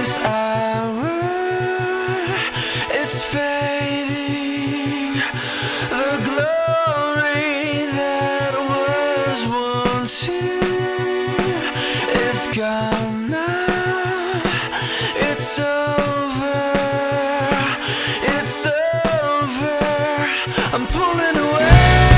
this hour, it's fading. The glory that was once here is gone now. It's over, it's over. I'm pulling away.